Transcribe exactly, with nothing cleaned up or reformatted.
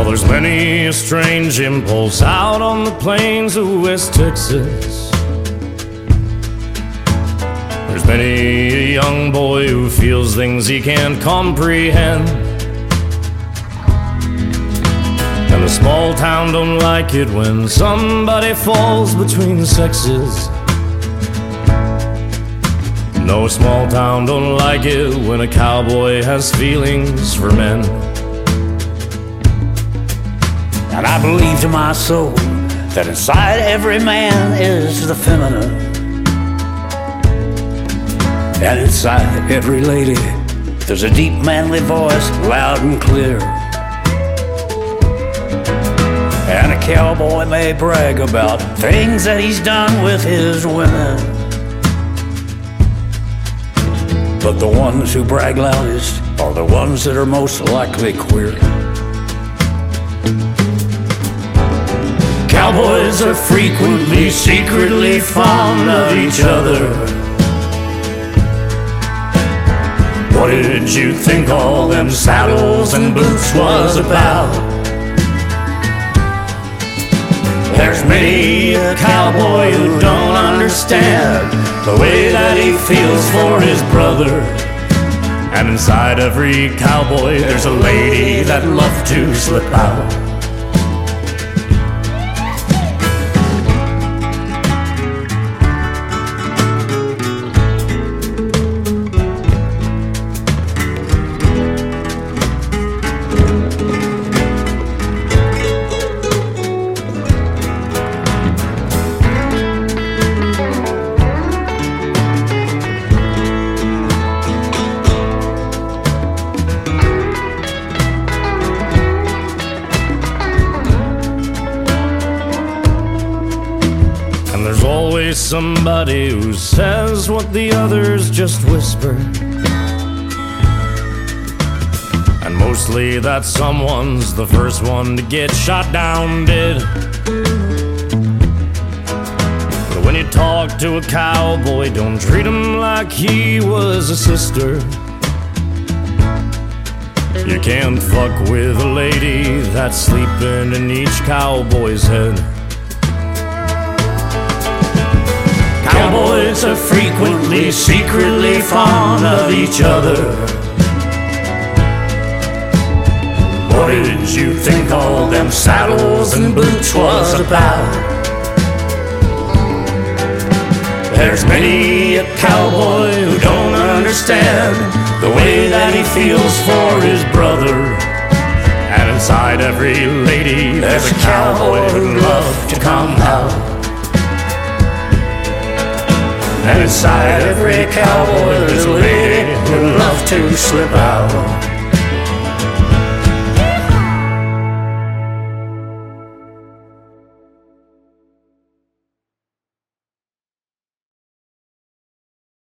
there's many a strange impulse out on the plains of West Texas. There's many a young boy who feels things he can't comprehend. And a small town don't like it when somebody falls between the sexes. No small town don't like it when a cowboy has feelings for men. And I believe to my soul that inside every man is the feminine, and inside every lady there's a deep manly voice, loud and clear. And a cowboy may brag about things that he's done with his women, but the ones who brag loudest are the ones that are most likely queer. Cowboys are frequently secretly fond of each other. What did you think all them saddles and boots was about? There's many a cowboy who don't understand the way that he feels for his brother. And inside every cowboy there's a lady that loves to slip out. And there's always somebody who says what the others just whisper, and mostly that someone's the first one to get shot down dead. But when you talk to a cowboy, don't treat him like he was a sister. You can't fuck with a lady that's sleeping in each cowboy's head. Cowboys are frequently secretly fond of each other. What did you think all them saddles and boots was about? There's many a cowboy who don't understand the way that he feels for his brother. And inside every lady there's a cowboy who'd love to come out. And inside every cowboy there's a lady who'd love to slip out.